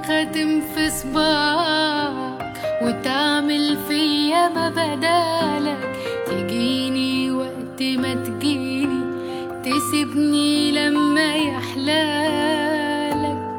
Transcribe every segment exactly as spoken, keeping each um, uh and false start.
خاتم في صباعك وتعمل فيا ما بدالك، تجيني وقت ما تجيني، تسيبني لما يحلالك.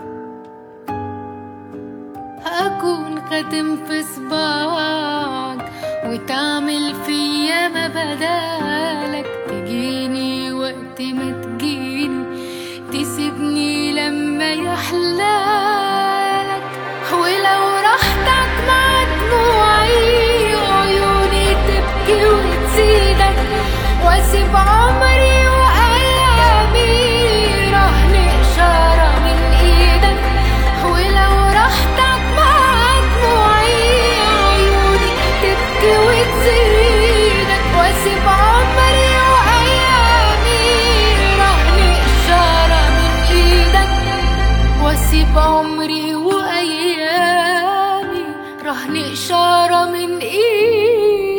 أكون خاتم في صباعك وتعمل فيا ما بدالك، تجيني وقت ما تجيني، تسيبني لما يحلالك. ولو راحتك مع دموعي عيوني تبكي وتزيدك، واسيب عمري وايامي رهن اشاره من ايدك. ولو راحتك مع دموعي عيوني تبكي وتزيدك، واسيب عمري وايامي رهن اشاره من ايدك. واسيب عمري وايامي رهن اشاره من ايدك.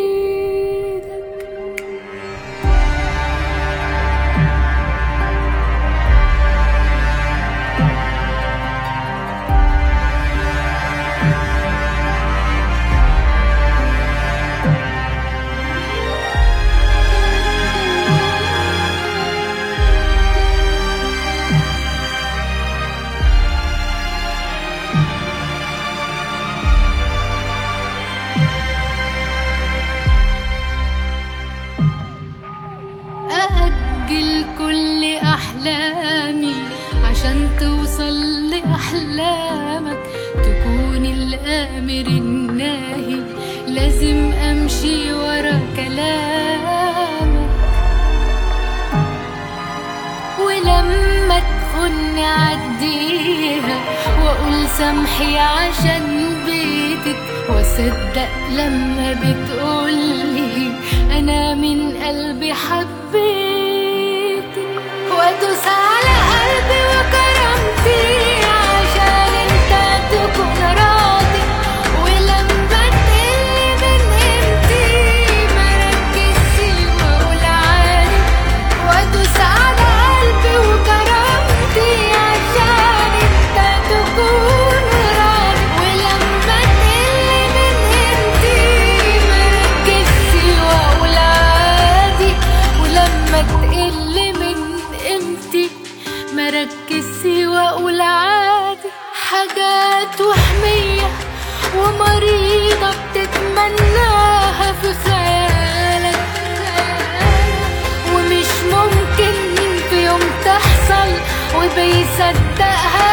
أأجل كل أحلامي عشان توصل لأحلامك، تكون الآمر الناهي، لازم أمشي ورا كلامك. ولما تخوني أعديها وأقول سامحي عشان بيتك، وأصدق لما بتقولي أنا من قلبي حبيتك. وأدوس على قلبي وكرامتي عشان انت تكون راضي. ولما تقلي من قيمتي مركزش وأقول عادي. وأدوس على قلبي وكرامتي عشان انت تكون راضي. ولما تقلي من قيمتي مركزش وأقول عادي. ولما تقل من قيمتي مركزش وأقول عادي. حاجات وهمية ومريضة بتتمناها في خيالك، ومش ممكن في يوم تحصل وبيصدقها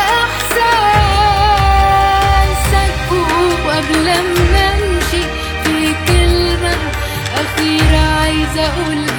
إحساسك. وقبل ما أمشي في كلمة أخيرة عايزة أقول